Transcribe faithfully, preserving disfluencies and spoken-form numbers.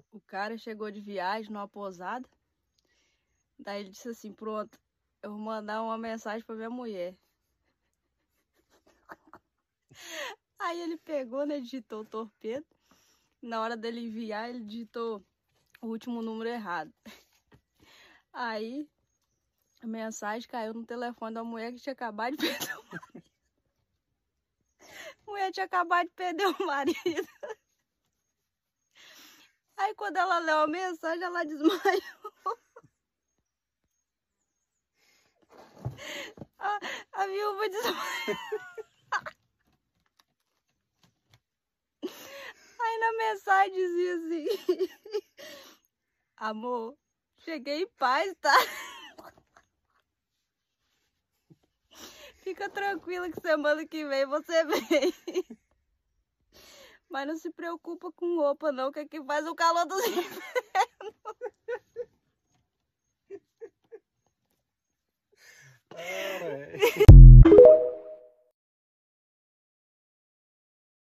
O cara chegou de viagem numa pousada. Daí ele disse assim, pronto, eu vou mandar uma mensagem pra minha mulher. Aí ele pegou, né, digitou o torpedo. Na hora dele enviar, ele digitou o último número errado. Aí a mensagem caiu no telefone da mulher que tinha acabado de perder o marido. A mulher tinha acabado de perder o marido. Aí quando ela leu a mensagem, ela desmaiou. A, a viúva desmaiou. Aí na mensagem dizia assim: amor, cheguei em paz, tá? Fica tranquila que semana que vem você vem. Mas não se preocupa com roupa não, que aqui faz o calor dos infernos. Ah,